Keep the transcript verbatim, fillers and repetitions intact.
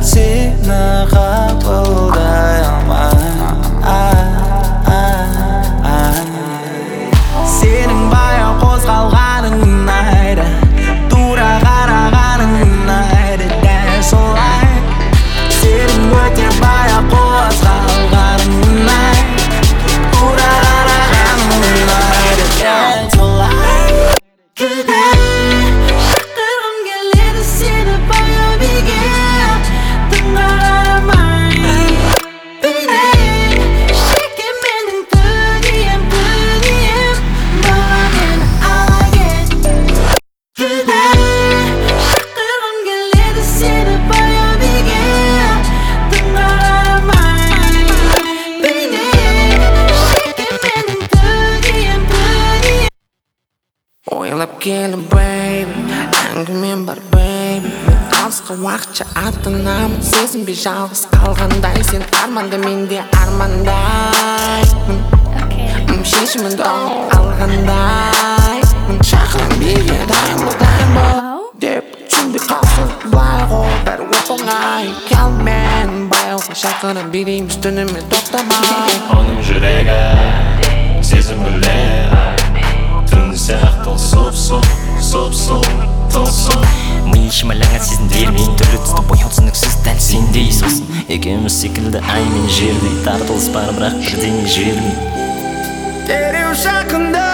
сені қабылдай алмаймын. Сенің баяу қозғалғаның ұнайды, тура қарағаның ұнайды, дәл солай. Сенің өте баяу қозғалғаның ұнайды, тура қарағаның ұнайды, дәл солай. шақырғым келеді сені баяу биге, тыңға қарамай. Бейнең шекем менің дүнием, дүнием, маған мені ала кет. шақырғым келеді сені баяу биге, тыңға қарамай. Бейнең шекем менің дүнием, дүнием. Ойлап келі бэйби, әңгімем бар бэйби. Мен алысқа уақытша аттанамын, сезінбей жалғыз қалғандай. Сен арманда, мен де армандаймын. Шешімін тауып алғандай. Шақырым биге дайын бол, дайын бол деп түсінбей қалсын былай ғой, бәрі оп-оңай. Келмен баяуға шақырым билейміз түнімен тоқтамай. Оның жүрегі сезім білер, түнді сияқты ол сұп-сұп, сұп-сұп, тылсым. Ми шималаңа сезімдер мен түрлі түсті бояу түсініксіз дәл сендей сосын. Екеуміз секілді ай мен жердей тартылыс бар бірақ бірдеңе жібермей. Дереу жақында